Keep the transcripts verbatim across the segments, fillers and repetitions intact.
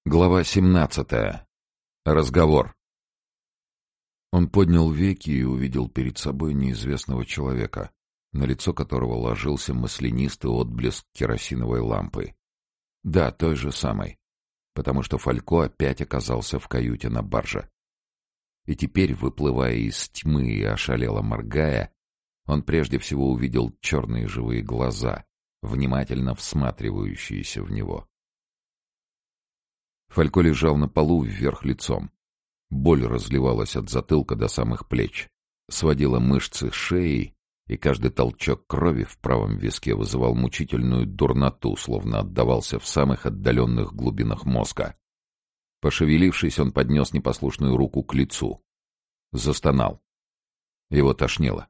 Глава семнадцатая. Разговор. Он поднял веки и увидел перед собой неизвестного человека, на лицо которого ложился маслянистый отблеск керосиновой лампы. Да, той же самой, потому что Фалько опять оказался в каюте на барже. И теперь, выплывая из тьмы и ошалело моргая, он прежде всего увидел черные живые глаза, внимательно всматривающиеся в него. Фалько лежал на полу вверх лицом. Боль разливалась от затылка до самых плеч, сводила мышцы шеи, и каждый толчок крови в правом виске вызывал мучительную дурноту, словно отдавался в самых отдаленных глубинах мозга. Пошевелившись, он поднес непослушную руку к лицу. Застонал. Его тошнило.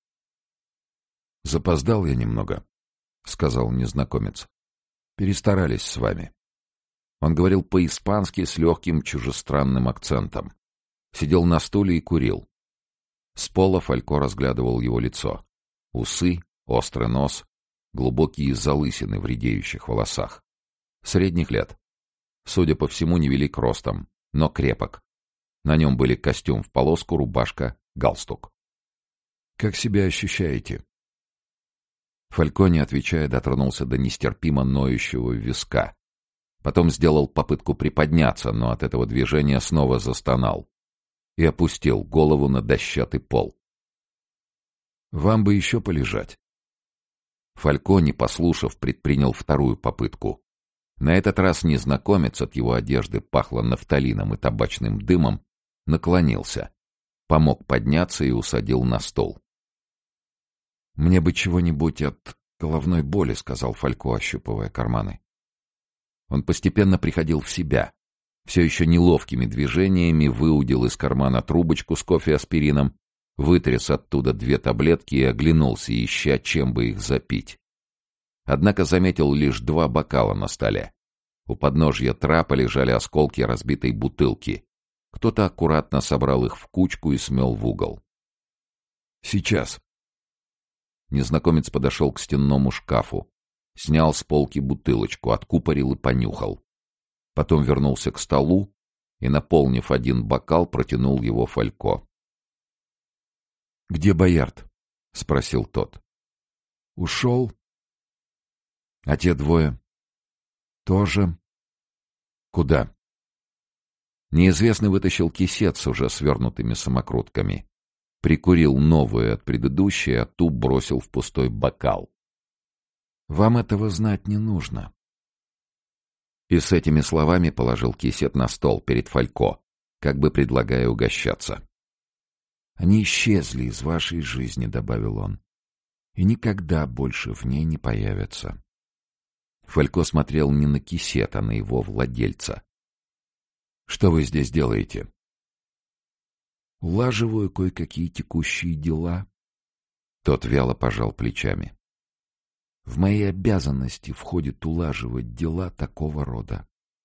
«Запоздал я немного», — сказал незнакомец. «Перестарались с вами». Он говорил по-испански с легким чужестранным акцентом. Сидел на стуле и курил. С пола Фалько разглядывал его лицо. Усы, острый нос, глубокие залысины в редеющих волосах. Средних лет. Судя по всему, невелик ростом, но крепок. На нем были костюм в полоску, рубашка, галстук. «Как себя ощущаете?» Фалько, не отвечая, дотронулся до нестерпимо ноющего виска. Потом сделал попытку приподняться, но от этого движения снова застонал и опустил голову на дощатый пол. «Вам бы еще полежать». Фалько, не послушав, предпринял вторую попытку. На этот раз незнакомец, от его одежды пахло нафталином и табачным дымом, наклонился, помог подняться и усадил на стол. «Мне бы чего-нибудь от головной боли», — сказал Фалько, ощупывая карманы. Он постепенно приходил в себя. Все еще неловкими движениями выудил из кармана трубочку с кофе-аспирином, вытряс оттуда две таблетки и оглянулся, ища, чем бы их запить. Однако заметил лишь два бокала на столе. У подножья трапа лежали осколки разбитой бутылки. Кто-то аккуратно собрал их в кучку и смел в угол. «Сейчас». Незнакомец подошел к стенному шкафу. Снял с полки бутылочку, откупорил и понюхал. Потом вернулся к столу и, наполнив один бокал, протянул его Фалько. «Где Боярд?» — спросил тот. «Ушел. А те двое?» «Тоже. Куда?» Неизвестный вытащил кисет с уже свернутыми самокрутками. Прикурил новую от предыдущей, а ту бросил в пустой бокал. «Вам этого знать не нужно». И с этими словами положил кисет на стол перед Фалько, как бы предлагая угощаться. «Они исчезли из вашей жизни», — добавил он, — «и никогда больше в ней не появятся». Фалько смотрел не на кисет, а на его владельца. «Что вы здесь делаете?» «Улаживаю кое-какие текущие дела». Тот вяло пожал плечами. «В мои обязанности входит улаживать дела такого рода».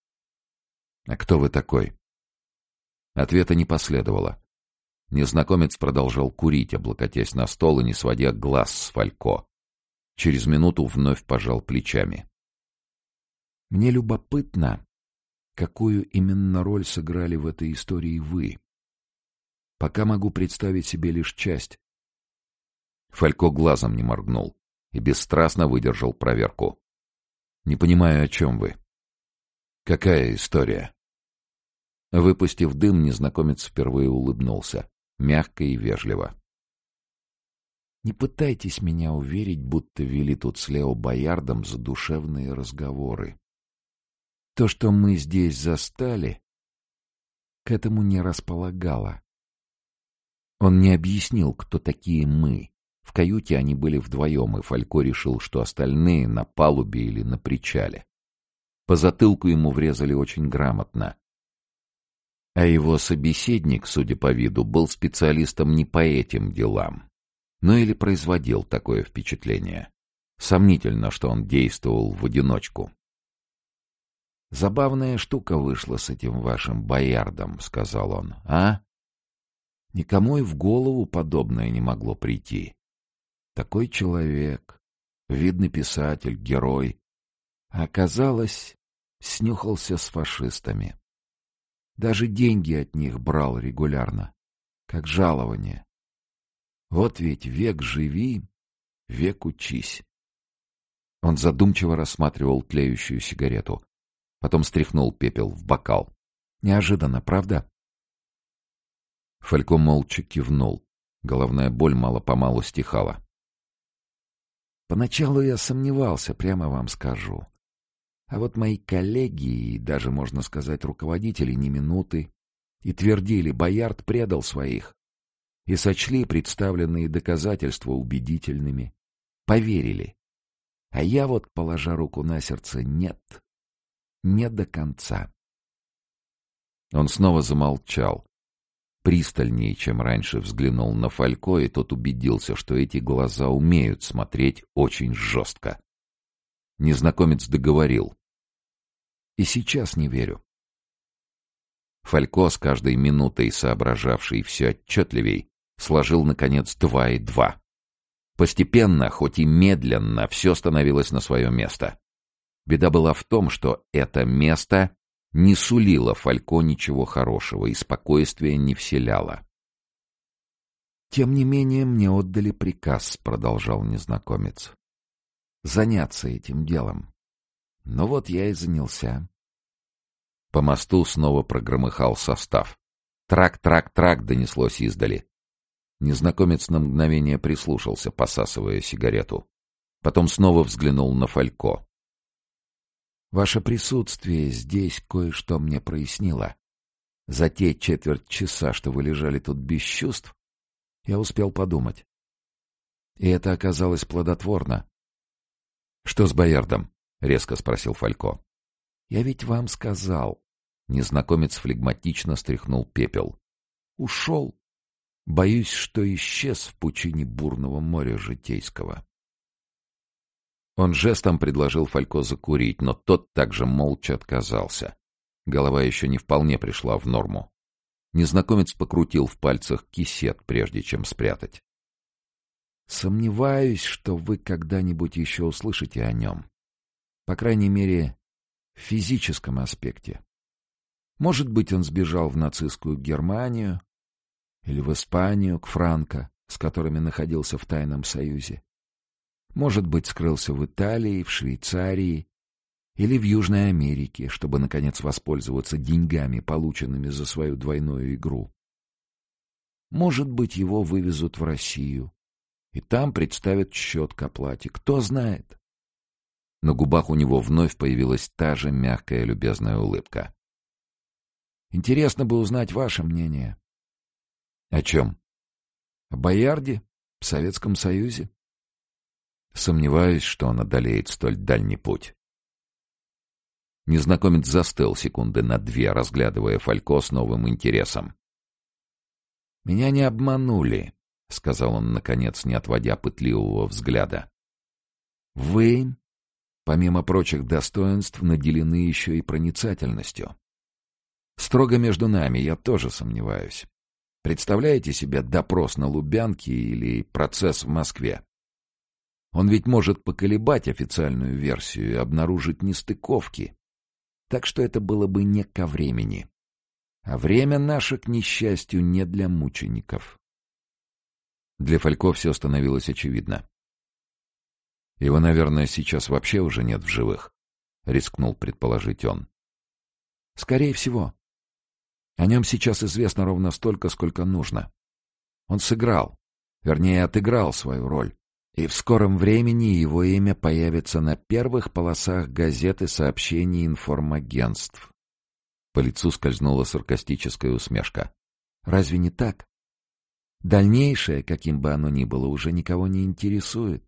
«А кто вы такой?» Ответа не последовало. Незнакомец продолжал курить, облокотясь на стол и не сводя глаз с Фалько. Через минуту вновь пожал плечами. «Мне любопытно, какую именно роль сыграли в этой истории вы. Пока могу представить себе лишь часть». Фалько глазом не моргнул и бесстрастно выдержал проверку. «Не понимаю, о чем вы. Какая история?» Выпустив дым, незнакомец впервые улыбнулся, мягко и вежливо. «Не пытайтесь меня уверить, будто вели тут с Лео Боярдом задушевные разговоры. То, что мы здесь застали, к этому не располагало». Он не объяснил, кто такие «мы». В каюте они были вдвоем, и Фалько решил, что остальные на палубе или на причале. По затылку ему врезали очень грамотно. А его собеседник, судя по виду, был специалистом не по этим делам, но или производил такое впечатление. Сомнительно, что он действовал в одиночку. «Забавная штука вышла с этим вашим Боярдом», — сказал он, — «а? Никому и в голову подобное не могло прийти. Такой человек, видный писатель, герой. А оказалось, снюхался с фашистами. Даже деньги от них брал регулярно, как жалование. Вот ведь век живи, век учись. Он задумчиво рассматривал тлеющую сигарету. Потом стряхнул пепел в бокал. Неожиданно, правда? Фалько молча кивнул. Головная боль мало-помалу стихала. Поначалу я сомневался, прямо вам скажу. А вот мои коллеги и даже, можно сказать, руководители ни минуты и твердили, Боярд предал своих, и сочли представленные доказательства убедительными. Поверили. А я вот, положа руку на сердце, нет. Не до конца. Он снова замолчал. Пристальнее, чем раньше, взглянул на Фалько, и тот убедился, что эти глаза умеют смотреть очень жестко. Незнакомец договорил. И сейчас не верю. Фалько, с каждой минутой соображавший все отчетливей, сложил, наконец, два и два. Постепенно, хоть и медленно, все становилось на свое место. Беда была в том, что это место не сулило Фалько ничего хорошего и спокойствия не вселяло. «Тем не менее мне отдали приказ», — продолжал незнакомец, — «заняться этим делом. Но вот я и занялся». По мосту снова прогромыхал состав. «Трак-трак-трак» донеслось издали. Незнакомец на мгновение прислушался, посасывая сигарету. Потом снова взглянул на Фалько. «Ваше присутствие здесь кое-что мне прояснило. За те четверть часа, что вы лежали тут без чувств, я успел подумать. И это оказалось плодотворно». «Что с Боярдом?» — резко спросил Фалько. «Я ведь вам сказал». Незнакомец флегматично стряхнул пепел. «Ушел. Боюсь, что исчез в пучине бурного моря житейского». Он жестом предложил Фалько закурить, но тот также молча отказался. Голова еще не вполне пришла в норму. Незнакомец покрутил в пальцах кисет, прежде чем спрятать. «Сомневаюсь, что вы когда-нибудь еще услышите о нем. По крайней мере, в физическом аспекте. Может быть, он сбежал в нацистскую Германию или в Испанию к Франко, с которыми находился в тайном союзе. Может быть, скрылся в Италии, в Швейцарии или в Южной Америке, чтобы, наконец, воспользоваться деньгами, полученными за свою двойную игру. Может быть, его вывезут в Россию, и там представят счет к оплате. Кто знает?» На губах у него вновь появилась та же мягкая любезная улыбка. «Интересно бы узнать ваше мнение». «О чем?» «О Боярде, в Советском Союзе». «Сомневаюсь, что он одолеет столь дальний путь». Незнакомец застыл секунды на две, разглядывая Фалько с новым интересом. «Меня не обманули», — сказал он, наконец, не отводя пытливого взгляда. «Вы, помимо прочих достоинств, наделены еще и проницательностью. Строго между нами, я тоже сомневаюсь. Представляете себе допрос на Лубянке или процесс в Москве? Он ведь может поколебать официальную версию и обнаружить нестыковки. Так что это было бы не ко времени. А время наше, к несчастью, не для мучеников». Для Фалько все становилось очевидно. «Его, наверное, сейчас вообще уже нет в живых», — рискнул предположить он. «Скорее всего. О нем сейчас известно ровно столько, сколько нужно. Он сыграл, вернее, отыграл свою роль, и в скором времени его имя появится на первых полосах газет и сообщений информагентств». По лицу скользнула саркастическая усмешка. «Разве не так? Дальнейшее, каким бы оно ни было, уже никого не интересует».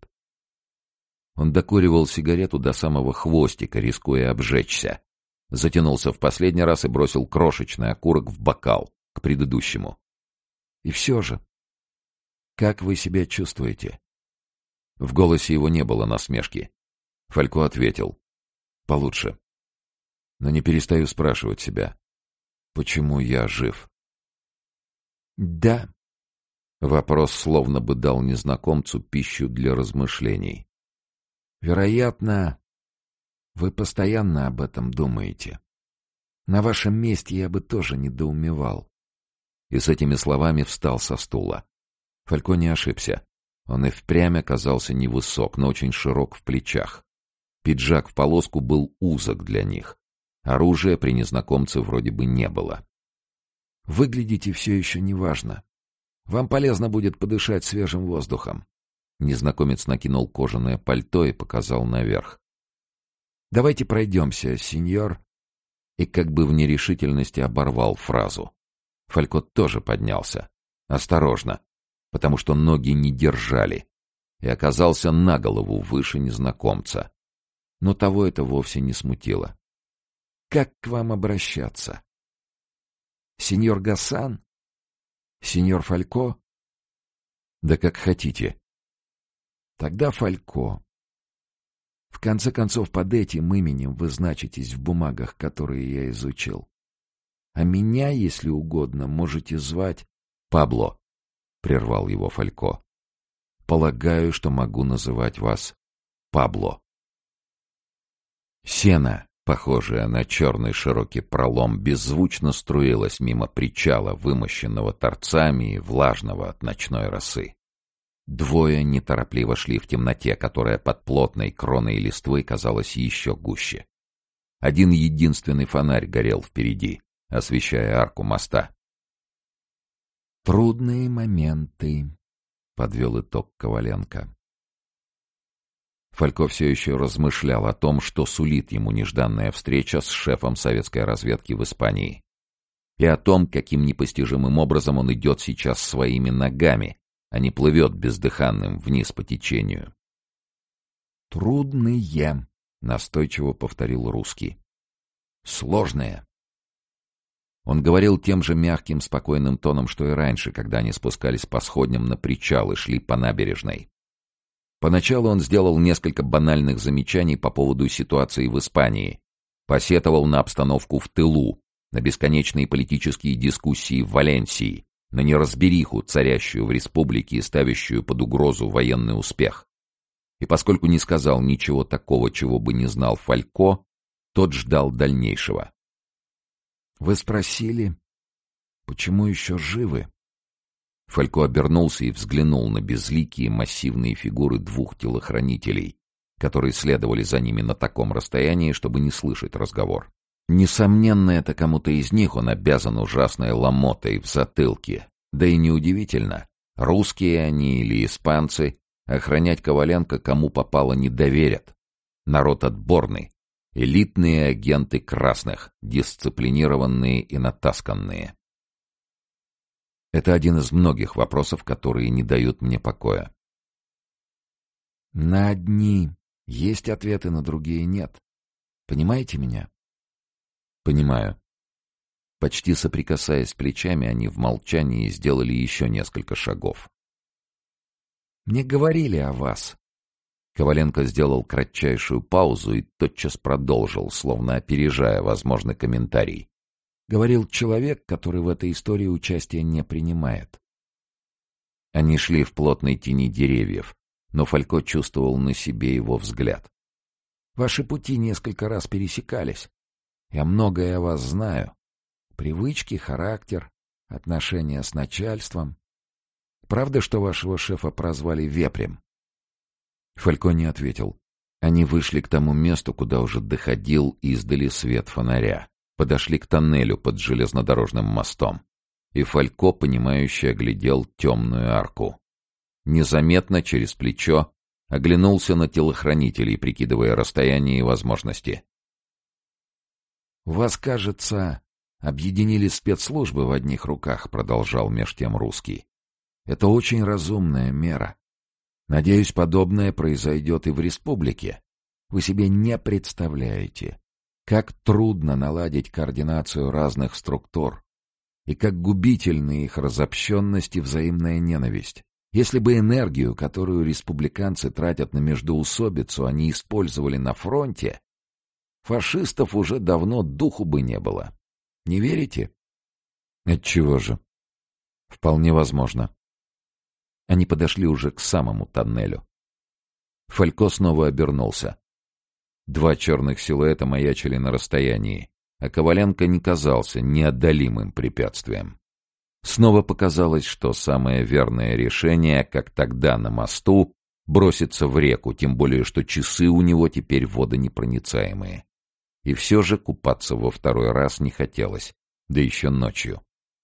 Он докуривал сигарету до самого хвостика, рискуя обжечься. Затянулся в последний раз и бросил крошечный окурок в бокал, к предыдущему. «И все же, как вы себя чувствуете?» В голосе его не было насмешки. Фалько ответил: «Получше. Но не перестаю спрашивать себя, почему я жив?» «Да». Вопрос словно бы дал незнакомцу пищу для размышлений. «Вероятно, Вы постоянно об этом думаете. На вашем месте я бы тоже недоумевал. И с этими словами встал со стула. Фалько не ошибся. Он и впрямь оказался невысок, но очень широк в плечах. Пиджак в полоску был узок для них. Оружия при незнакомце вроде бы не было. Выглядите все еще неважно. Вам полезно будет подышать свежим воздухом. Незнакомец накинул кожаное пальто и показал наверх. Давайте пройдемся, сеньор. И как бы в нерешительности оборвал фразу. Фалько тоже поднялся. Осторожно, потому что ноги не держали. И оказался на голову выше незнакомца. Но того это вовсе не смутило. Как к вам обращаться? Сеньор Гасан? Сеньор Фалько? Да как хотите. Тогда Фалько. В конце концов, под этим именем вы значитесь в бумагах, которые я изучил. А меня, если угодно, можете звать... Пабло, — прервал его Фалько. Полагаю, что могу называть вас Пабло. Сено, похожее на черный широкий пролом, беззвучно струилось мимо причала, вымощенного торцами и влажного от ночной росы. Двое неторопливо шли в темноте, которая под плотной кроной листвы казалась еще гуще. Один единственный фонарь горел впереди, освещая арку моста. «Трудные моменты», — подвел итог Коваленко. Фалько все еще размышлял о том, что сулит ему нежданная встреча с шефом советской разведки в Испании. И о том, каким непостижимым образом он идет сейчас своими ногами, а не плывет бездыханным вниз по течению. «Трудные», — настойчиво повторил русский. «Сложные». Он говорил тем же мягким, спокойным тоном, что и раньше, когда они спускались по сходням на причал и шли по набережной. Поначалу он сделал несколько банальных замечаний по поводу ситуации в Испании, посетовал на обстановку в тылу, на бесконечные политические дискуссии в Валенсии, на неразбериху, царящую в республике и ставящую под угрозу военный успех. И поскольку не сказал ничего такого, чего бы не знал Фалько, тот ждал дальнейшего. «Вы спросили, почему еще живы?» Фалько обернулся и взглянул на безликие массивные фигуры двух телохранителей, которые следовали за ними на таком расстоянии, чтобы не слышать разговор. Несомненно, это кому-то из них он обязан ужасной ломотой в затылке. Да и неудивительно, русские они или испанцы, охранять Коваленко кому попало не доверят. Народ отборный, элитные агенты красных, дисциплинированные и натасканные. Это один из многих вопросов, которые не дают мне покоя. На одни есть ответы, на другие нет. Понимаете меня? Понимаю. Почти соприкасаясь плечами, они в молчании сделали еще несколько шагов. Мне говорили о вас. Коваленко сделал кратчайшую паузу и тотчас продолжил, словно опережая возможный комментарий. Говорил человек, который в этой истории участия не принимает. Они шли в плотной тени деревьев, но Фалько чувствовал на себе его взгляд. Ваши пути несколько раз пересекались. Я многое о вас знаю. Привычки, характер, отношения с начальством. Правда, что вашего шефа прозвали Вепрем? Фалько не ответил. Они вышли к тому месту, куда уже доходил издали свет фонаря. Подошли к тоннелю под железнодорожным мостом. И Фалько, понимающе оглядел темную арку. Незаметно, через плечо, оглянулся на телохранителей, прикидывая расстояние и возможности. «Вас, кажется, объединили спецслужбы в одних руках», — продолжал меж тем русский. «Это очень разумная мера. Надеюсь, подобное произойдет и в республике. Вы себе не представляете, как трудно наладить координацию разных структур, и как губительны их разобщенность и взаимная ненависть. Если бы энергию, которую республиканцы тратят на междоусобицу, они использовали на фронте, фашистов уже давно духу бы не было. Не верите? Отчего же? Вполне возможно. Они подошли уже к самому тоннелю. Фалько снова обернулся. Два черных силуэта маячили на расстоянии, а Коваленко не казался неодолимым препятствием. Снова показалось, что самое верное решение, как тогда на мосту, броситься в реку, тем более что часы у него теперь водонепроницаемые. И все же купаться во второй раз не хотелось, да еще ночью.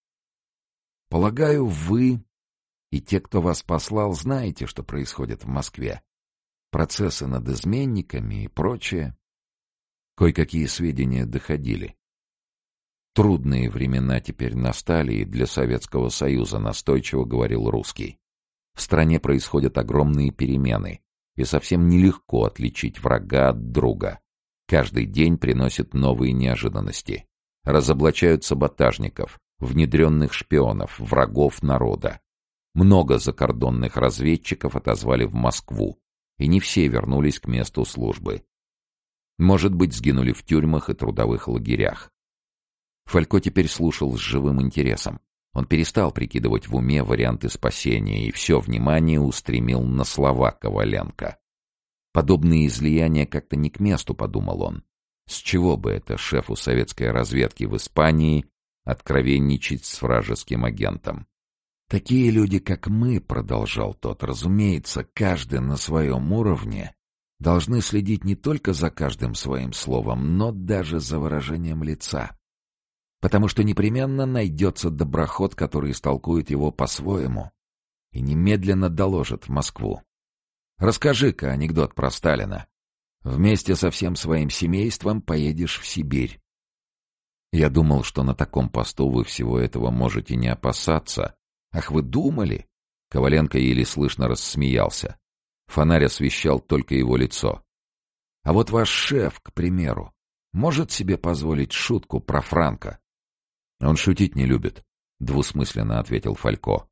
Полагаю, вы и те, кто вас послал, знаете, что происходит в Москве. Процессы над изменниками и прочее. Кое-какие сведения доходили. Трудные времена теперь настали и для Советского Союза, настойчиво говорил Русский. В стране происходят огромные перемены, и совсем нелегко отличить врага от друга. Каждый день приносит новые неожиданности. Разоблачают саботажников, внедренных шпионов, врагов народа. Много закордонных разведчиков отозвали в Москву, и не все вернулись к месту службы. Может быть, сгинули в тюрьмах и трудовых лагерях. Фалько теперь слушал с живым интересом. Он перестал прикидывать в уме варианты спасения и все внимание устремил на слова Коваленко. Подобные излияния как-то не к месту, подумал он. С чего бы это шефу советской разведки в Испании откровенничать с вражеским агентом? Такие люди, как мы, продолжал тот, разумеется, каждый на своем уровне, должны следить не только за каждым своим словом, но даже за выражением лица. Потому что непременно найдется доброход, который истолкует его по-своему и немедленно доложит в Москву. Расскажи-ка анекдот про Сталина. Вместе со всем своим семейством поедешь в Сибирь. Я думал, что на таком посту вы всего этого можете не опасаться. Ах, вы думали? Коваленко еле слышно рассмеялся. Фонарь освещал только его лицо. А вот ваш шеф, к примеру, может себе позволить шутку про Франко? Он шутить не любит, двусмысленно ответил Фалько.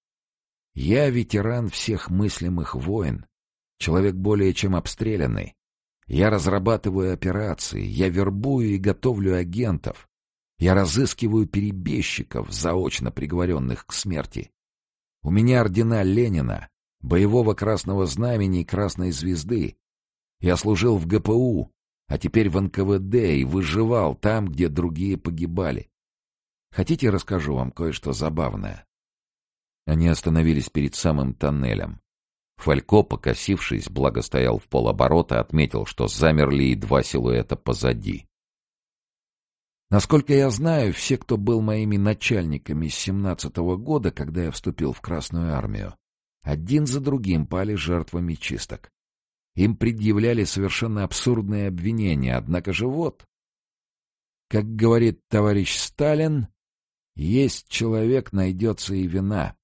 Я ветеран всех мыслимых войн, человек более чем обстрелянный. Я разрабатываю операции, я вербую и готовлю агентов. Я разыскиваю перебежчиков, заочно приговоренных к смерти. У меня ордена Ленина, боевого Красного Знамени и Красной Звезды. Я служил в гэ пэ у, а теперь в эн ка вэ дэ и выживал там, где другие погибали. Хотите, расскажу вам кое-что забавное?» Они остановились перед самым тоннелем. Фалько, покосившись, благо стоял в полоборота, отметил, что замерли и два силуэта позади. Насколько я знаю, все, кто был моими начальниками с семнадцатого года, когда я вступил в Красную армию, один за другим пали жертвами чисток. Им предъявляли совершенно абсурдные обвинения, однако же вот, как говорит товарищ Сталин, есть человек, найдется и вина.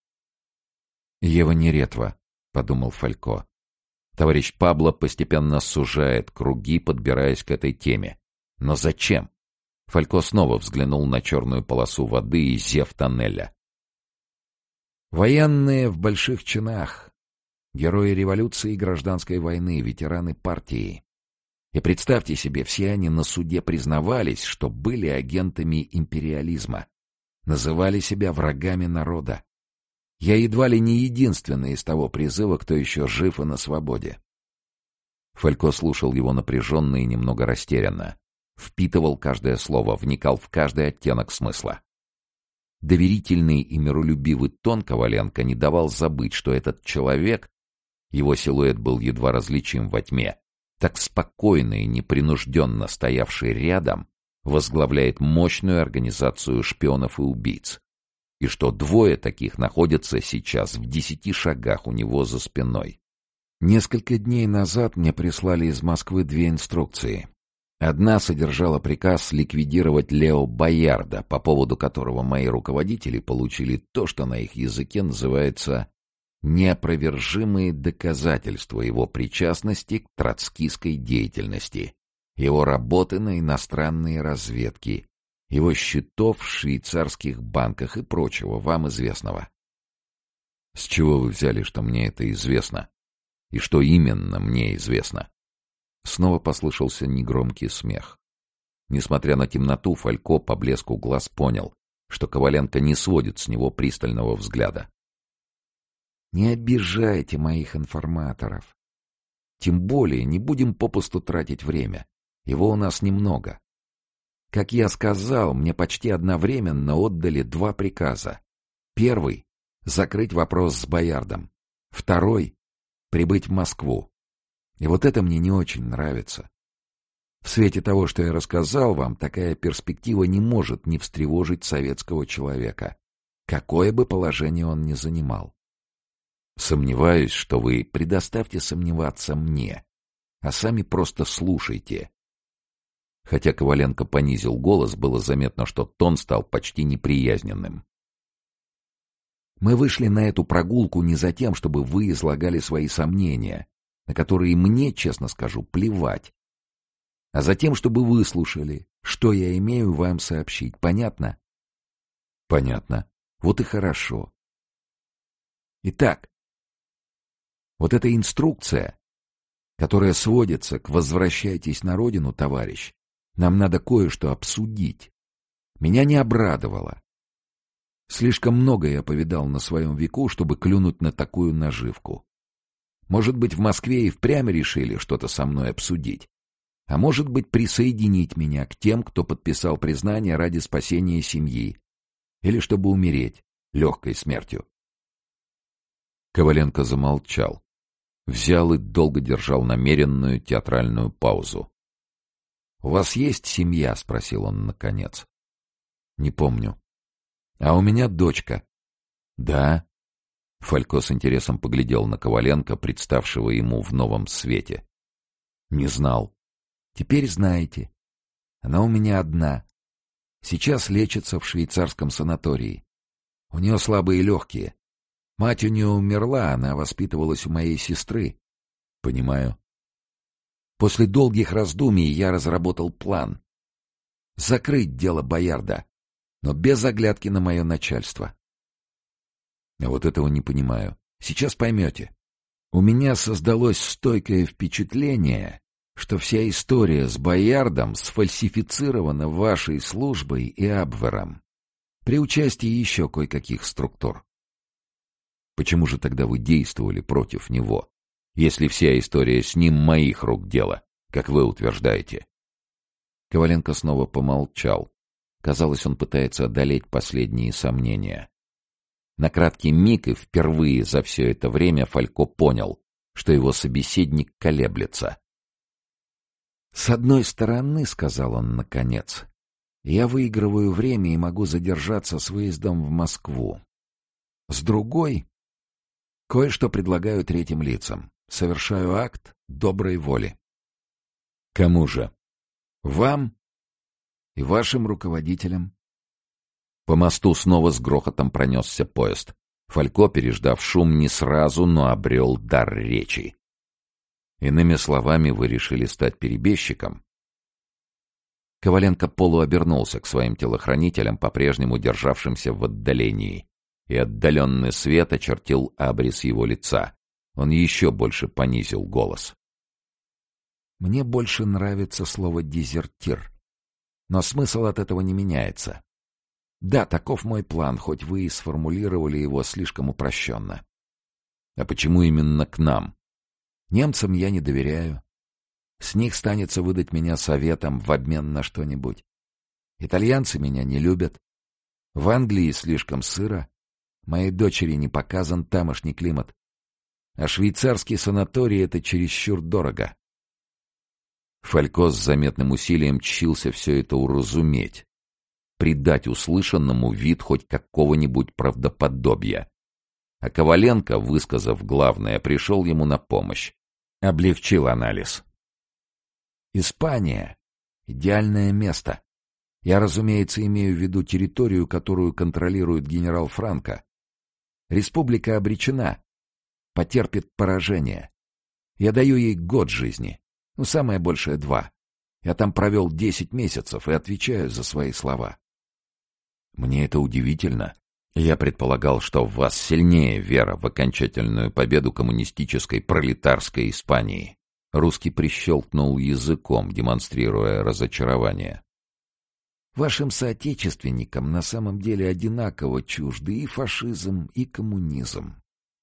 Ева Неретва, — подумал Фалько. Товарищ Пабло постепенно сужает круги, подбираясь к этой теме. Но зачем? Фалько снова взглянул на черную полосу воды и зев тоннеля. Военные в больших чинах, герои революции и гражданской войны, ветераны партии. И представьте себе, все они на суде признавались, что были агентами империализма, называли себя врагами народа. Я едва ли не единственный из того призыва, кто еще жив и на свободе. Фалько слушал его напряженно и немного растерянно. Впитывал каждое слово, вникал в каждый оттенок смысла. Доверительный и миролюбивый тон Коваленко не давал забыть, что этот человек, его силуэт был едва различим во тьме, так спокойно и непринужденно стоявший рядом, возглавляет мощную организацию шпионов и убийц, и что двое таких находятся сейчас в десяти шагах у него за спиной. Несколько дней назад мне прислали из Москвы две инструкции. Одна содержала приказ ликвидировать Лео Боярда, по поводу которого мои руководители получили то, что на их языке называется «неопровержимые доказательства его причастности к троцкистской деятельности, его работы на иностранные разведки, его счетов в швейцарских банках и прочего вам известного». С чего вы взяли, что мне это известно? И что именно мне известно? Снова послышался негромкий смех. Несмотря на темноту, Фалько по блеску глаз понял, что Коваленко не сводит с него пристального взгляда. «Не обижайте моих информаторов. Тем более не будем попусту тратить время. Его у нас немного. Как я сказал, мне почти одновременно отдали два приказа. Первый — закрыть вопрос с Боярдом. Второй — прибыть в Москву. И вот это мне не очень нравится. В свете того, что я рассказал вам, такая перспектива не может не встревожить советского человека, какое бы положение он ни занимал. Сомневаюсь, что вы предоставьте сомневаться мне, а сами просто слушайте. Хотя Коваленко понизил голос, было заметно, что тон стал почти неприязненным. Мы вышли на эту прогулку не за тем, чтобы вы излагали свои сомнения, на которые мне, честно скажу, плевать, а за тем, чтобы вы слушали, что я имею вам сообщить. Понятно? Понятно. Вот и хорошо. Итак, вот эта инструкция, которая сводится к «возвращайтесь на родину, товарищ», нам надо кое-что обсудить. Меня не обрадовало. Слишком много я повидал на своем веку, чтобы клюнуть на такую наживку. Может быть, в Москве и впрямь решили что-то со мной обсудить. А может быть, присоединить меня к тем, кто подписал признание ради спасения семьи. Или чтобы умереть легкой смертью. Коваленко замолчал. Взял и долго держал намеренную театральную паузу. «У вас есть семья?» — спросил он наконец. «Не помню». «А у меня дочка». «Да». Фалько с интересом поглядел на Коваленко, представшего ему в новом свете. «Не знал». «Теперь знаете. Она у меня одна. Сейчас лечится в швейцарском санатории. У нее слабые легкие. Мать у нее умерла, она воспитывалась у моей сестры». «Понимаю». После долгих раздумий я разработал план. Закрыть дело Боярда, но без оглядки на мое начальство. А вот этого не понимаю. Сейчас поймете. У меня создалось стойкое впечатление, что вся история с Боярдом сфальсифицирована вашей службой и Абвером при участии еще кое-каких структур. Почему же тогда вы действовали против него, если вся история с ним моих рук дело, как вы утверждаете? Коваленко снова помолчал. Казалось, он пытается одолеть последние сомнения. На краткий миг и впервые за все это время Фалько понял, что его собеседник колеблется. «С одной стороны, — сказал он наконец, — я выигрываю время и могу задержаться с выездом в Москву. С другой, кое-что предлагаю третьим лицам. Совершаю акт доброй воли». «Кому же?» «Вам и вашим руководителям». По мосту снова с грохотом пронесся поезд. Фалько, переждав шум, не сразу, но обрел дар речи. «Иными словами, вы решили стать перебежчиком?» Коваленко полуобернулся к своим телохранителям, по-прежнему державшимся в отдалении, и отдаленный свет очертил абрис его лица. Он еще больше понизил голос. «Мне больше нравится слово «дезертир», но смысл от этого не меняется. Да, таков мой план, хоть вы и сформулировали его слишком упрощенно». «А почему именно к нам?» «Немцам я не доверяю. С них станется выдать меня советом в обмен на что-нибудь. Итальянцы меня не любят. В Англии слишком сыро. Моей дочери не показан тамошний климат. А швейцарский санаторий — это чересчур дорого». Фалько с заметным усилием чился все это уразуметь, придать услышанному вид хоть какого-нибудь правдоподобия. А Коваленко, высказав главное, пришел ему на помощь. Облегчил анализ. «Испания — идеальное место. Я, разумеется, имею в виду территорию, которую контролирует генерал Франко. Республика обречена, потерпит поражение. Я даю ей год жизни, ну, самое большее два. Я там провел десять месяцев и отвечаю за свои слова». «Мне это удивительно. Я предполагал, что в вас сильнее вера в окончательную победу коммунистической пролетарской Испании». Русский прищелкнул языком, демонстрируя разочарование. «Вашим соотечественникам на самом деле одинаково чужды и фашизм, и коммунизм.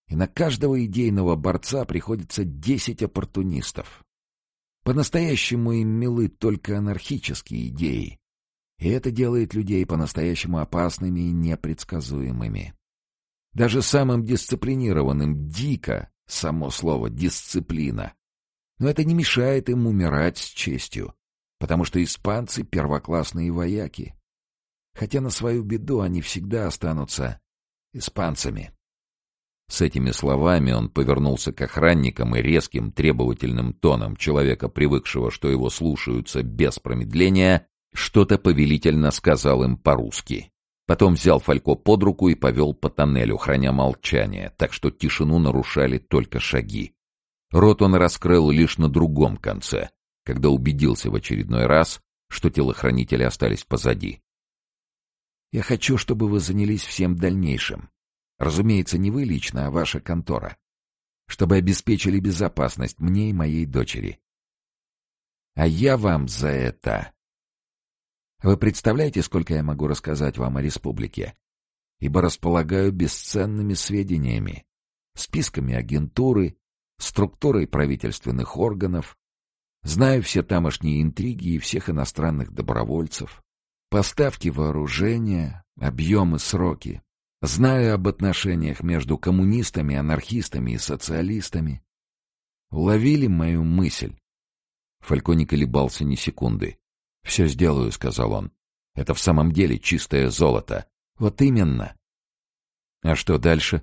И на каждого идейного борца приходится десять оппортунистов. По-настоящему им милы только анархические идеи. И это делает людей по-настоящему опасными и непредсказуемыми. Даже самым дисциплинированным дико, само слово «дисциплина». Но это не мешает им умирать с честью, потому что испанцы — первоклассные вояки. Хотя на свою беду они всегда останутся испанцами. С этими словами он повернулся к охранникам и резким, требовательным тоном человека, привыкшего, что его слушаются без промедления, что-то повелительно сказал им по-русски. Потом взял Фалько под руку и повел по тоннелю, храня молчание, так что тишину нарушали только шаги. Рот он раскрыл лишь на другом конце, когда убедился в очередной раз, что телохранители остались позади. «Я хочу, чтобы вы занялись всем дальнейшим. Разумеется, не вы лично, а ваша контора. Чтобы обеспечили безопасность мне и моей дочери. А я вам за это... Вы представляете, сколько я могу рассказать вам о республике? Ибо располагаю бесценными сведениями, списками агентуры, структурой правительственных органов, знаю все тамошние интриги и всех иностранных добровольцев, поставки вооружения, объемы, сроки. Знаю об отношениях между коммунистами, анархистами и социалистами. Уловили мою мысль?» Фалько не колебался ни секунды. «Все сделаю», — сказал он. «Это в самом деле чистое золото». «Вот именно». «А что дальше?»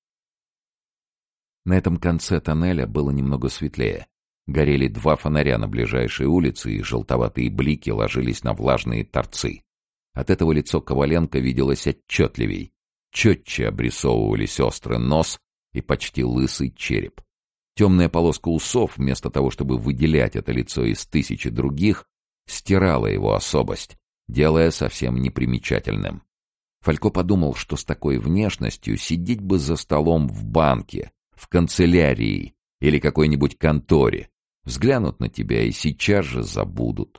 На этом конце тоннеля было немного светлее. Горели два фонаря на ближайшей улице, и желтоватые блики ложились на влажные торцы. От этого лицо Коваленко виделось отчетливей. Четче обрисовывались острый нос и почти лысый череп. Темная полоска усов, вместо того, чтобы выделять это лицо из тысячи других, стирала его особость, делая совсем непримечательным. Фалько подумал, что с такой внешностью сидеть бы за столом в банке, в канцелярии или какой-нибудь конторе. Взглянут на тебя и сейчас же забудут.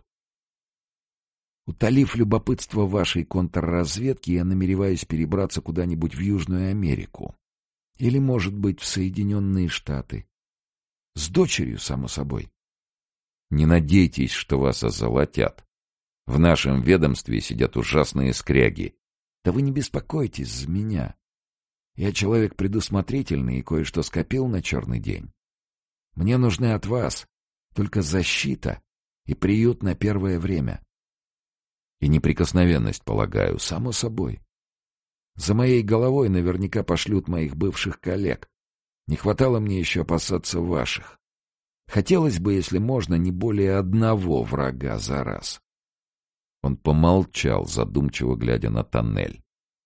Утолив любопытство вашей контрразведки, я намереваюсь перебраться куда-нибудь в Южную Америку. Или, может быть, в Соединенные Штаты. С дочерью, само собой. Не надейтесь, что вас озолотят. В нашем ведомстве сидят ужасные скряги. Да вы не беспокойтесь за меня. Я человек предусмотрительный и кое-что скопил на черный день. Мне нужны от вас только защита и приют на первое время. И неприкосновенность, полагаю, само собой. За моей головой наверняка пошлют моих бывших коллег. Не хватало мне еще опасаться ваших. Хотелось бы, если можно, не более одного врага за раз. Он помолчал, задумчиво глядя на тоннель.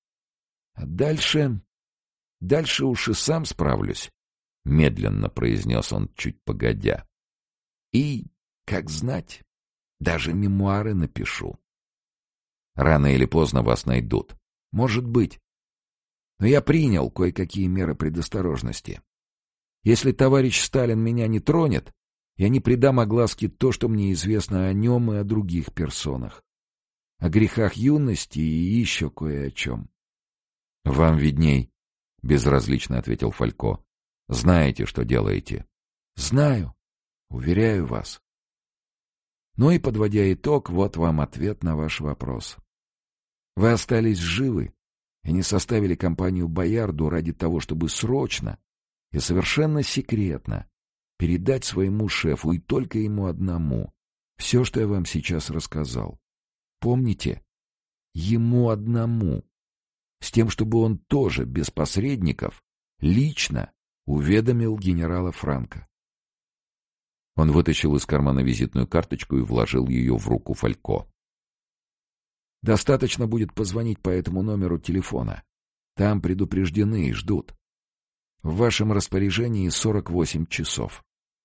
А дальше... Дальше уж и сам справлюсь, — медленно произнес он, чуть погодя. И, как знать, даже мемуары напишу. Рано или поздно вас найдут. Может быть. Но я принял кое-какие меры предосторожности. Если товарищ Сталин меня не тронет, я не придам огласке то, что мне известно о нем и о других персонах. О грехах юности и еще кое о чем. — Вам видней, — безразлично ответил Фалько. — Знаете, что делаете. — Знаю. Уверяю вас. Ну и, подводя итог, вот вам ответ на ваш вопрос. Вы остались живы и не составили компанию Боярду ради того, чтобы срочно и совершенно секретно передать своему шефу и только ему одному все, что я вам сейчас рассказал. Помните? Ему одному. С тем, чтобы он тоже, без посредников, лично уведомил генерала Франко. Он вытащил из кармана визитную карточку и вложил ее в руку Фалько. Достаточно будет позвонить по этому номеру телефона. Там предупреждены и ждут. В вашем распоряжении сорок восемь часов.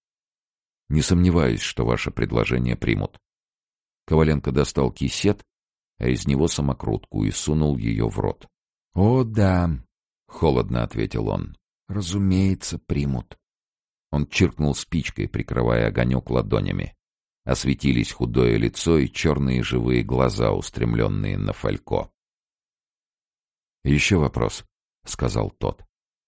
Не сомневаюсь, что ваше предложение примут. Коваленко достал кисет, а из него самокрутку, и сунул ее в рот. — О, да, — холодно ответил он. — Разумеется, примут. Он чиркнул спичкой, прикрывая огонек ладонями. Осветились худое лицо и черные живые глаза, устремленные на Фалько. — Еще вопрос, — сказал тот.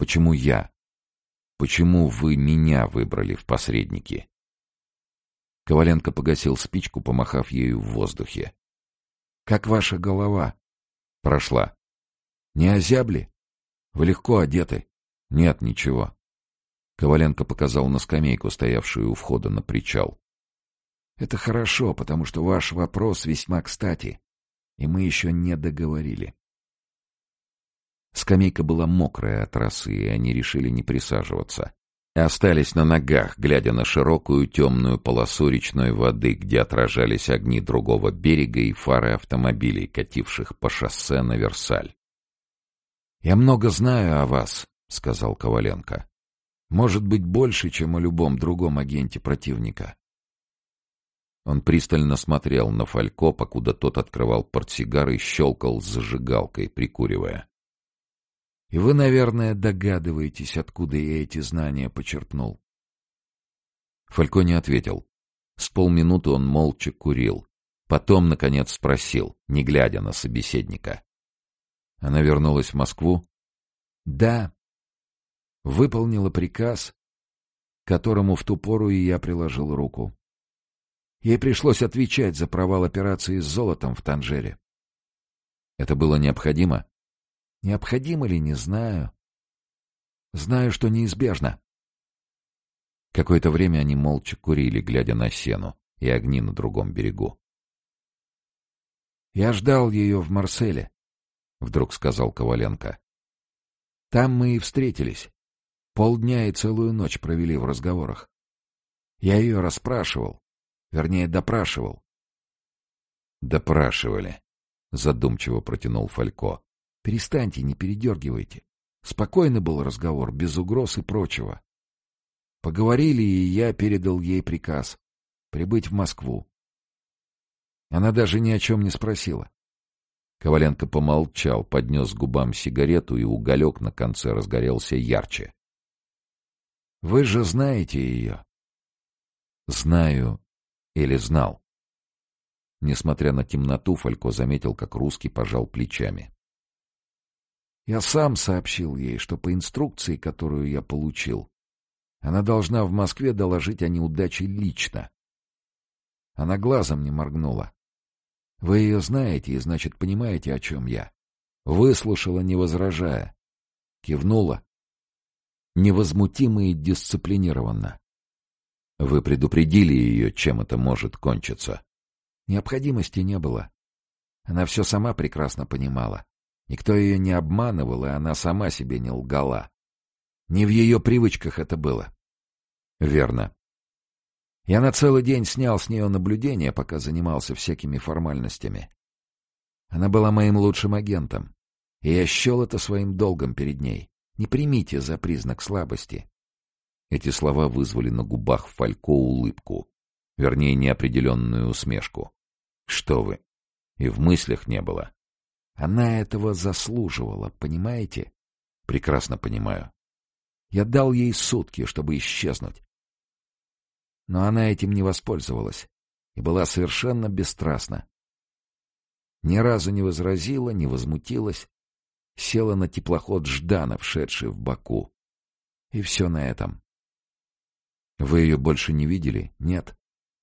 Почему я? Почему вы меня выбрали в посредники?» Коваленко погасил спичку, помахав ею в воздухе. «Как ваша голова?» «Прошла». «Не озябли? Вы легко одеты». «Нет, ничего». Коваленко показал на скамейку, стоявшую у входа на причал. «Это хорошо, потому что ваш вопрос весьма кстати, и мы еще не договорили». Скамейка была мокрая от росы, и они решили не присаживаться. Остались на ногах, глядя на широкую темную полосу речной воды, где отражались огни другого берега и фары автомобилей, кативших по шоссе на Версаль. «Я много знаю о вас», — сказал Коваленко. «Может быть, больше, чем о любом другом агенте противника». Он пристально смотрел на Фалько, покуда тот открывал портсигар и щелкал зажигалкой, прикуривая. «И вы, наверное, догадываетесь, откуда я эти знания почерпнул». Фалько не ответил. С полминуты он молча курил. Потом, наконец, спросил, не глядя на собеседника. «Она вернулась в Москву?» «Да. Выполнила приказ, к которому в ту пору и я приложил руку. Ей пришлось отвечать за провал операции с золотом в Танжере». «Это было необходимо?» «Необходимо ли, не знаю. Знаю, что неизбежно». Какое-то время они молча курили, глядя на сену и огни на другом берегу. «Я ждал ее в Марселе», — вдруг сказал Коваленко. «Там мы и встретились. Полдня и целую ночь провели в разговорах. Я ее расспрашивал, вернее, допрашивал». «Допрашивали», — задумчиво протянул Фалько. «Перестаньте, не передергивайте. Спокойный был разговор, без угроз и прочего. Поговорили, и я передал ей приказ прибыть в Москву. Она даже ни о чем не спросила». Коваленко помолчал, поднес к губам сигарету, и уголек на конце разгорелся ярче. «Вы же знаете ее?» «Знаю или знал». Несмотря на темноту, Фалько заметил, как русский пожал плечами. «Я сам сообщил ей, что по инструкции, которую я получил, она должна в Москве доложить о неудаче лично. Она глазом не моргнула. Вы ее знаете и, значит, понимаете, о чем я. Выслушала, не возражая. Кивнула. Невозмутимо и дисциплинированно. Вы предупредили ее, чем это может кончиться?» Необходимости не было. Она все сама прекрасно понимала. Никто ее не обманывал, и она сама себе не лгала. Не в ее привычках это было. Верно. Я на целый день снял с нее наблюдение, пока занимался всякими формальностями. Она была моим лучшим агентом, и я счел это своим долгом перед ней. Не примите за признак слабости. Эти слова вызвали на губах Фалько улыбку, вернее, неопределенную усмешку. Что вы? И в мыслях не было. Она этого заслуживала, понимаете? Прекрасно понимаю. Я дал ей сутки, чтобы исчезнуть. Но она этим не воспользовалась и была совершенно бесстрастна. Ни разу не возразила, не возмутилась. Села на теплоход Жданов, шедший в Баку. И все на этом. Вы ее больше не видели? Нет.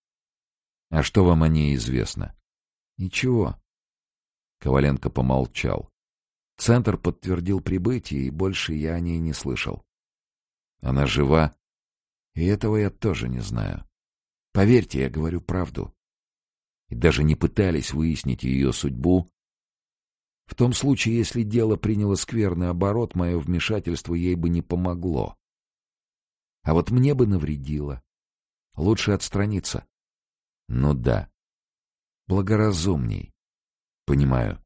А что вам о ней известно? Ничего. Коваленко помолчал. Центр подтвердил прибытие, и больше я о ней не слышал. Она жива? И этого я тоже не знаю. Поверьте, я говорю правду. И даже не пытались выяснить ее судьбу. В том случае, если дело приняло скверный оборот, мое вмешательство ей бы не помогло. А вот мне бы навредило. Лучше отстраниться. Ну да. Благоразумней. Понимаю.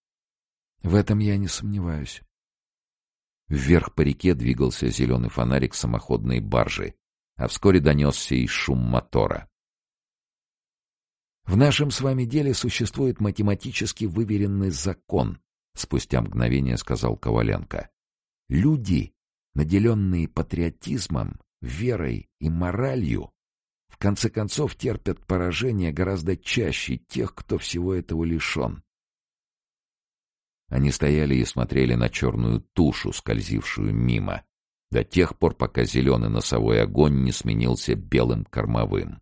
В этом я не сомневаюсь. Вверх по реке двигался зеленый фонарик самоходной баржи, а вскоре донесся и шум мотора. В нашем с вами деле существует математически выверенный закон, спустя мгновение сказал Коваленко. Люди, наделенные патриотизмом, верой и моралью, в конце концов терпят поражение гораздо чаще тех, кто всего этого лишен. Они стояли и смотрели на черную тушу, скользившую мимо, до тех пор, пока зеленый носовой огонь не сменился белым кормовым.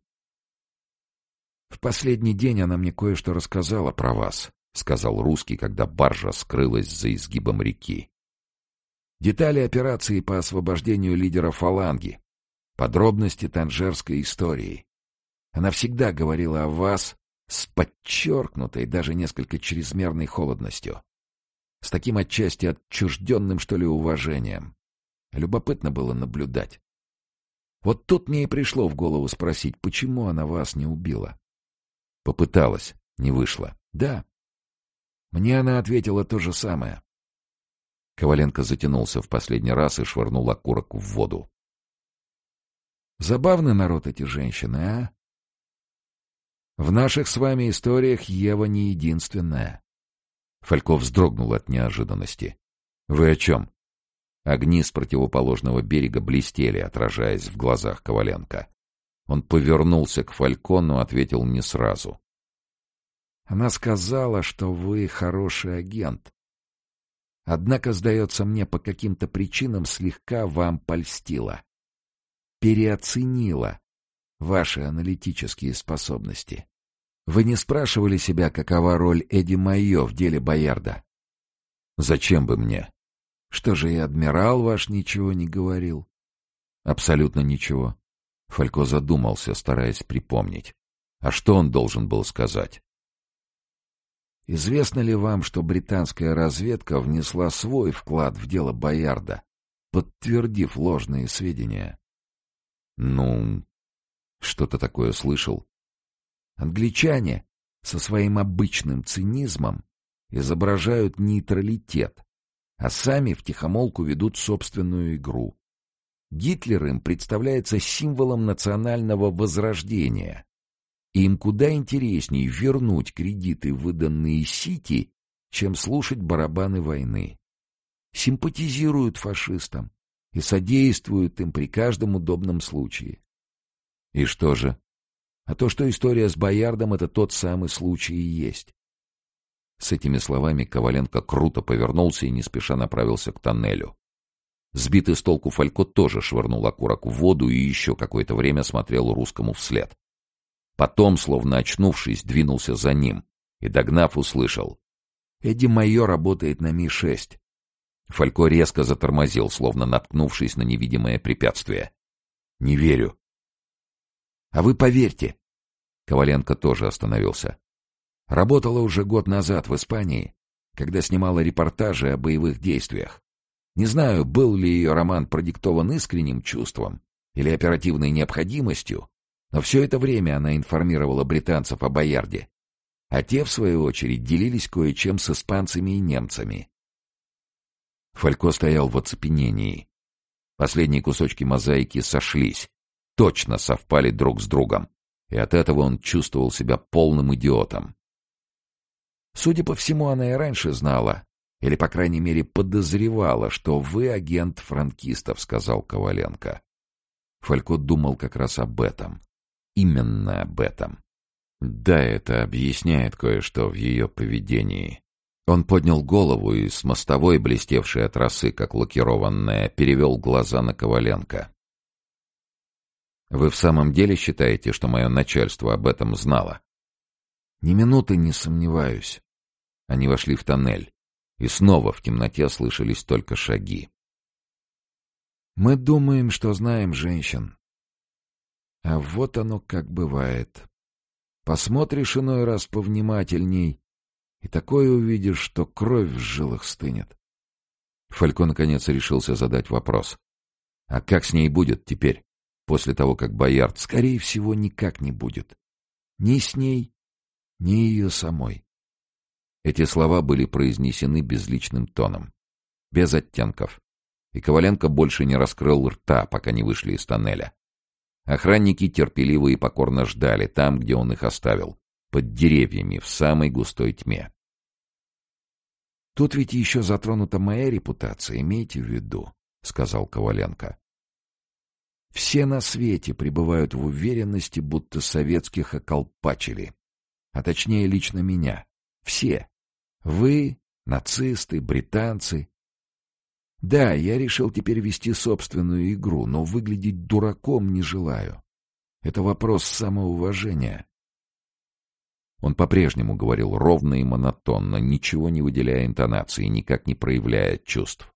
«В последний день она мне кое-что рассказала про вас», — сказал русский, когда баржа скрылась за изгибом реки. «Детали операции по освобождению лидера фаланги, подробности танжерской истории. Она всегда говорила о вас с подчеркнутой, даже несколько чрезмерной холодностью, с таким отчасти отчужденным, что ли, уважением. Любопытно было наблюдать. Вот тут мне и пришло в голову спросить, почему она вас не убила». Попыталась, не вышло. «Да». Мне она ответила то же самое. Коваленко затянулся в последний раз и швырнул окурок в воду. Забавный народ эти женщины, а? В наших с вами историях Ева не единственная. Фальков вздрогнул от неожиданности. Вы о чем? Огни с противоположного берега блестели, отражаясь в глазах Коваленко. Он повернулся к Фалько, но ответил не сразу. Она сказала, что вы хороший агент. Однако, сдается мне, по каким-то причинам слегка вам польстила. Переоценила ваши аналитические способности. Вы не спрашивали себя, какова роль Эдди Майо в деле Боярда? Зачем бы мне? Что же и адмирал ваш ничего не говорил? Абсолютно ничего. Фалько задумался, стараясь припомнить. А что он должен был сказать? Известно ли вам, что британская разведка внесла свой вклад в дело Боярда, подтвердив ложные сведения? Ну, что-то такое слышал. Англичане со своим обычным цинизмом изображают нейтралитет, а сами втихомолку ведут собственную игру. Гитлер им представляется символом национального возрождения. И им куда интереснее вернуть кредиты, выданные Сити, чем слушать барабаны войны. Симпатизируют фашистам и содействуют им при каждом удобном случае. И что же? А то, что история с Боярдом — это тот самый случай и есть. С этими словами Коваленко круто повернулся и не спеша направился к тоннелю. Сбитый с толку Фалько тоже швырнул окурок в воду и еще какое-то время смотрел русскому вслед. Потом, словно очнувшись, двинулся за ним и, догнав, услышал: «Эдди Майо работает на Ми шесть». Фалько резко затормозил, словно наткнувшись на невидимое препятствие. «Не верю». «А вы поверьте». Коваленко тоже остановился. Работала уже год назад в Испании, когда снимала репортажи о боевых действиях. Не знаю, был ли ее роман продиктован искренним чувством или оперативной необходимостью, но все это время она информировала британцев о Боярде, а те, в свою очередь, делились кое-чем с испанцами и немцами. Фалько стоял в оцепенении. Последние кусочки мозаики сошлись, точно совпали друг с другом, и от этого он чувствовал себя полным идиотом. Судя по всему, она и раньше знала, или, по крайней мере, подозревала, что вы агент франкистов, — сказал Коваленко. Фалько думал как раз об этом. Именно об этом. Да, это объясняет кое-что в ее поведении. Он поднял голову и, с мостовой, блестевшей от росы, как лакированная, перевел глаза на Коваленко. «Вы в самом деле считаете, что мое начальство об этом знало?» «Ни минуты не сомневаюсь». Они вошли в тоннель, и снова в темноте слышались только шаги. «Мы думаем, что знаем женщин. А вот оно как бывает. Посмотришь иной раз повнимательней, и такое увидишь, что кровь в жилах стынет». Фалько наконец решился задать вопрос. «А как с ней будет теперь, после того, как Боярд?» «Скорее всего, никак не будет. Ни с ней, ни ее самой». Эти слова были произнесены безличным тоном, без оттенков, и Коваленко больше не раскрыл рта, пока не вышли из тоннеля. Охранники терпеливо и покорно ждали там, где он их оставил, под деревьями, в самой густой тьме. «Тут ведь еще затронута моя репутация, имейте в виду», — сказал Коваленко. «Все на свете пребывают в уверенности, будто советских околпачили, а точнее лично меня. Все. Вы, Нацисты, британцы. Да, я решил теперь вести собственную игру, но выглядеть дураком не желаю. Это вопрос самоуважения. Он по-прежнему говорил ровно и монотонно, ничего не выделяя интонации, никак не проявляя чувств.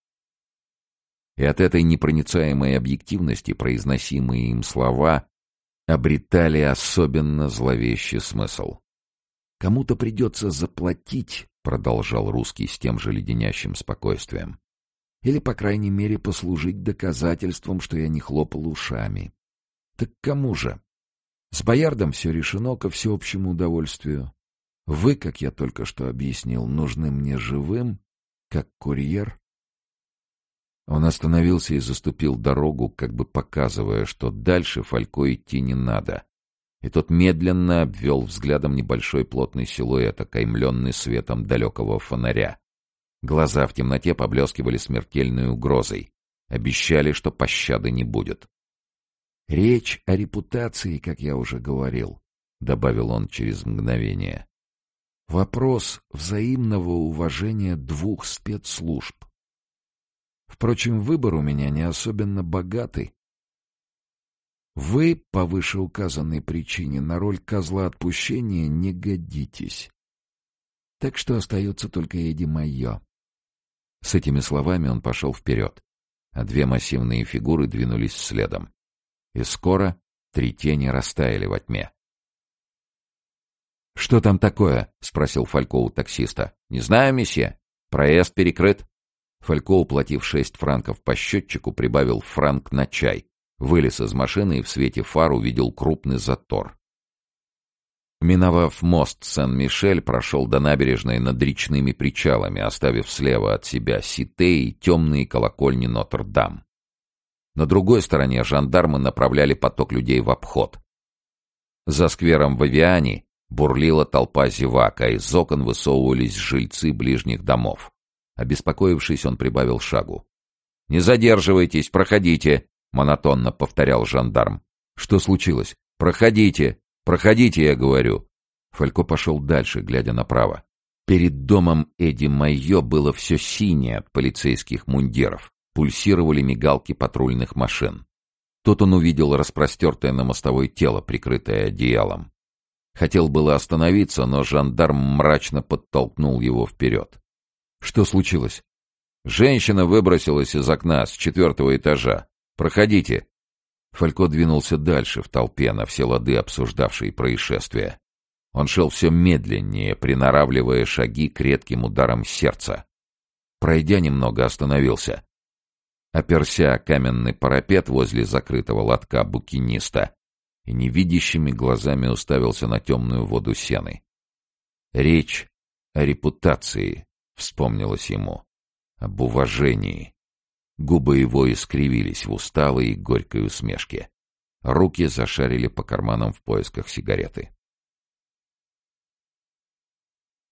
И от этой непроницаемой объективности произносимые им слова обретали особенно зловещий смысл. «Кому-то придется заплатить», — продолжал русский с тем же леденящим спокойствием, «или, по крайней мере, послужить доказательством, что я не хлопал ушами. Так кому же? С Боярдом все решено ко всеобщему удовольствию. Вы, как я только что объяснил, нужны мне живым, как курьер». Он остановился и заступил дорогу, как бы показывая, что дальше Фалько идти не надо. И тот медленно обвел взглядом небольшой плотный силуэт, окаймленный светом далекого фонаря. Глаза в темноте поблескивали смертельной угрозой. Обещали, что пощады не будет. «Речь о репутации, как я уже говорил», — добавил он через мгновение. «Вопрос взаимного уважения двух спецслужб. Впрочем, выбор у меня не особенно богатый. Вы, по вышеуказанной причине, на роль козла отпущения не годитесь. Так что остается только Эдди Майо». С этими словами он пошел вперед, а две массивные фигуры двинулись следом. И скоро три тени растаяли во тьме. «Что там такое?» — спросил Фалько у таксиста. «Не знаю, месье. Проезд перекрыт». Фалько, уплатив шесть франков по счетчику, прибавил франк на чай, вылез из машины и в свете фар увидел крупный затор. Миновав мост Сен-Мишель, прошел до набережной над речными причалами, оставив слева от себя Сите и темные колокольни Нотр-Дам. На другой стороне жандармы направляли поток людей в обход. За сквером в Авиане бурлила толпа зевак, а из окон высовывались жильцы ближних домов. Обеспокоившись, он прибавил шагу. «Не задерживайтесь, проходите!» — монотонно повторял жандарм. «Что случилось? Проходите! Проходите, я говорю!» Фалько пошел дальше, глядя направо. Перед домом Эдди Майо было все синее от полицейских мундиров. Пульсировали мигалки патрульных машин. Тут он увидел распростертое на мостовой тело, прикрытое одеялом. Хотел было остановиться, но жандарм мрачно подтолкнул его вперед. «Что случилось?» «Женщина выбросилась из окна с четвертого этажа. Проходите». Фалько двинулся дальше в толпе, на все лады обсуждавшей происшествие. Он шел все медленнее, приноравливая шаги к редким ударам сердца. Пройдя немного, остановился. Оперся о каменный парапет возле закрытого лотка букиниста и невидящими глазами уставился на темную воду сены. Речь о репутации, вспомнилось ему, об уважении. Губы его искривились в усталой и горькой усмешке. Руки зашарили по карманам в поисках сигареты.